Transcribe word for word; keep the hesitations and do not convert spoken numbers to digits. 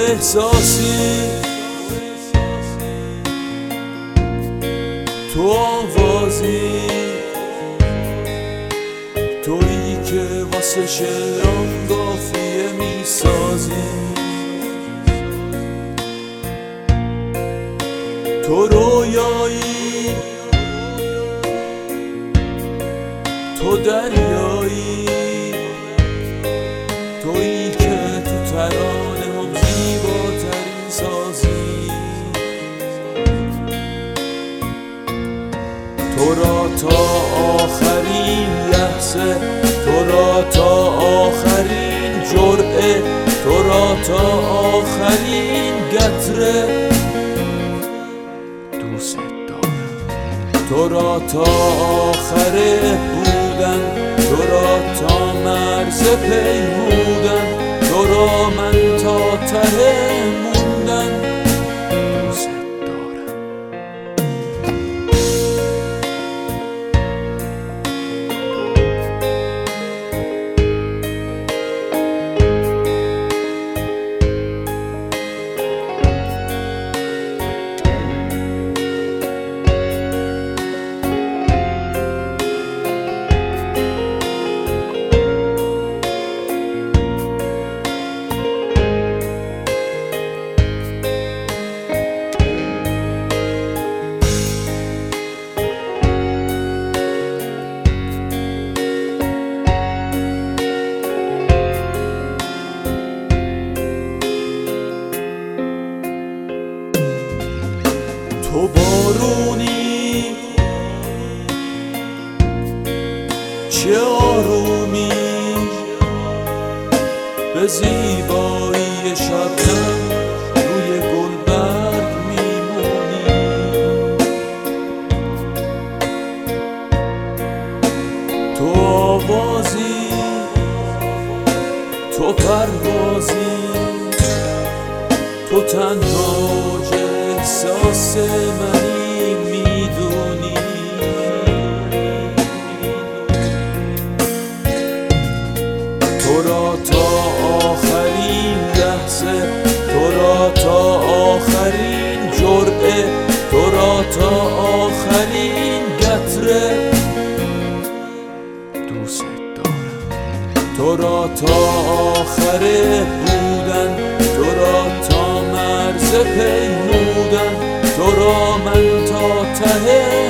احساسی، تو آوازی، تویی که واسه شعرام قافیه میسازی، تو رویایی، تو دریایی، تویی که تو ترانه هم زیباترین سازی، تو را تا آخرین لحظه، تو را تا آخرین جرعه، تو را تا آخرین قطره دوست دارم، تو را تا آخر بودن، تو را تا مرز پیمودن، تو را من تا ته موندن دوست دارم. تو بارونی، چه آرومی، به زیبایی شبنم روی گلبرگ میمونی، تو آوازی، تو پروازی، تو تنها احساس منی میدونی، تو را تا آخرین لحظه، تو را تا آخرین جرعه، تو را تا آخرین قطره دوست دارم، تو را تا آخر بودن، تو را تا مرز پیمودن، تو را من تا ته